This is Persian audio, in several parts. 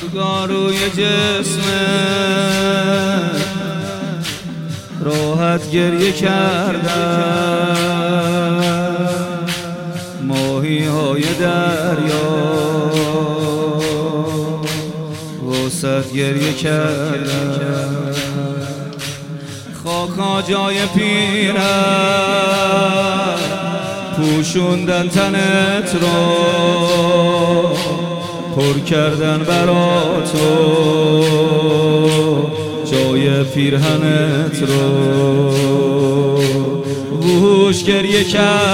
روی جسمه راحت گریه کردن، ماهی های دریا وسط گریه کردن، خاکا جای پیرت پوشوندن تنت رو، پر کردن برا تو جای پیرهنت رو، وحوش گریه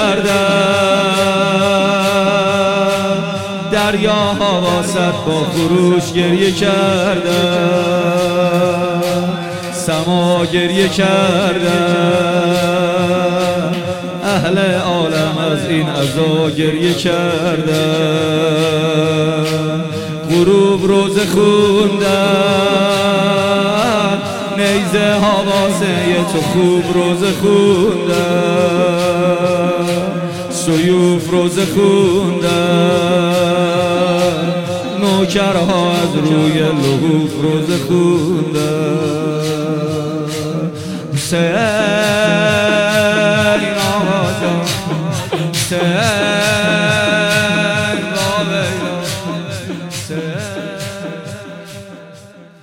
کردن، دریاها واسط با خروش گریه کردن، سما گریه کردن، اهل عالم از این عزا گریه کردن، غروب روزه خوندن، نیزه ها واسه تو خوب روزه خوندن، سیوف روزه خوندن، نوکرها از روی لحوف روزه خوندن.